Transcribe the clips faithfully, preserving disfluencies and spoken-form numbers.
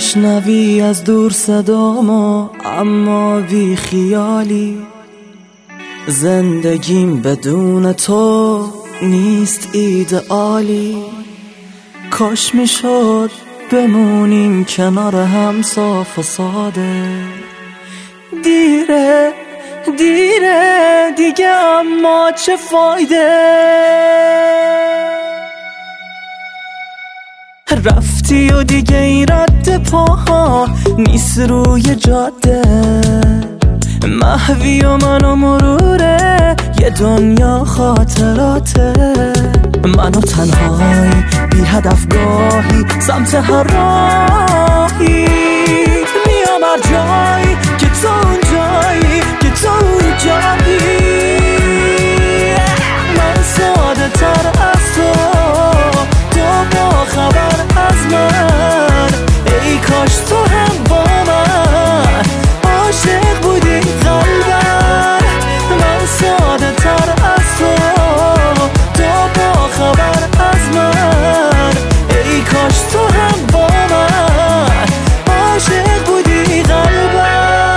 میشنوی از دور صدامو اما بی خیالی. زندگیم بدون تو نیست ایدئالی. کاش میشد بمونیم کنار هم صاف و ساده. دیره دیره دیگه اما چه فایده. رفتی و دیگه این رد پاها نیست روی جاده. محوی و من و مروره یه دنیا خاطراته. من و تنهایی بی هدف گاهی سمت هر راهی میام هر جایی که تو اونجایی که تو اونجایی. من ساده تر از تو تو با خبر از من. ای کاش تو هم با من عاشق بودی قلبم. من ساده تر از تو تو با خبر از من. ای کاش تو هم با من عاشق بودی قلبم.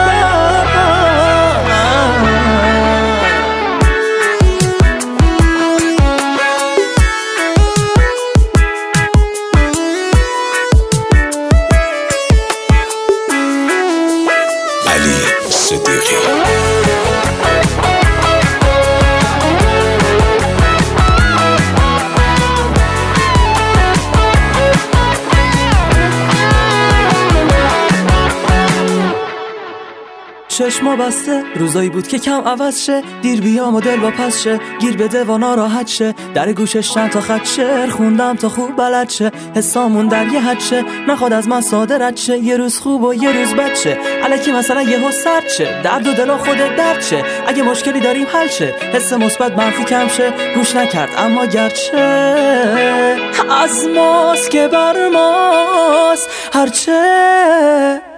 چشما بسته روزایی بود که کم عوض شه. دیر بیام و دل با پس شه. گیر بده و ناراحت شه. در گوشش چند تا خط شعر خوندم تا خوب بلد شه. حسامون در یه حد شه. نخواد از من ساده رد شه. یه روز خوب و یه روز بد شه. الکی مثلا یهو سرد شه. درد و دل و خودت درد شه. اگه مشکلی داریم حل شه. حس مثبت منفی کم شه. گوش نکرد اما گرچه از ماست که بر ماست هرچه